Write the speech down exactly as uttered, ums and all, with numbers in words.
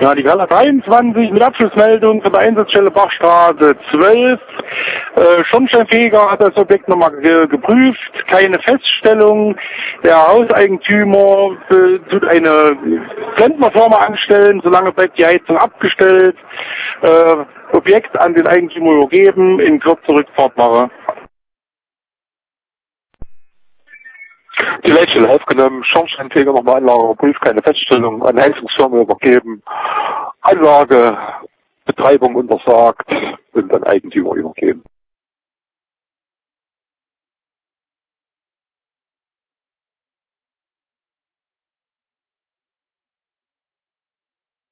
Ja, die Gala dreiundzwanzig mit Abschlussmeldung von der Einsatzstelle Bachstraße zwölf. Äh, Schornsteinfeger hat das Objekt nochmal ge geprüft. Keine Feststellung. Der Hauseigentümer äh, tut eine Klempnerfirma anstellen. Solange bleibt die Heizung abgestellt. Äh, Objekt an den Eigentümer übergeben. In Kürze Rückfahrtware. Die Leitstelle aufgenommen, Schornsteinfeger nochmal Anlage überprüft, keine Feststellung, an Heizungsfirma übergeben, Anlage, Betreibung untersagt und an Eigentümer übergeben.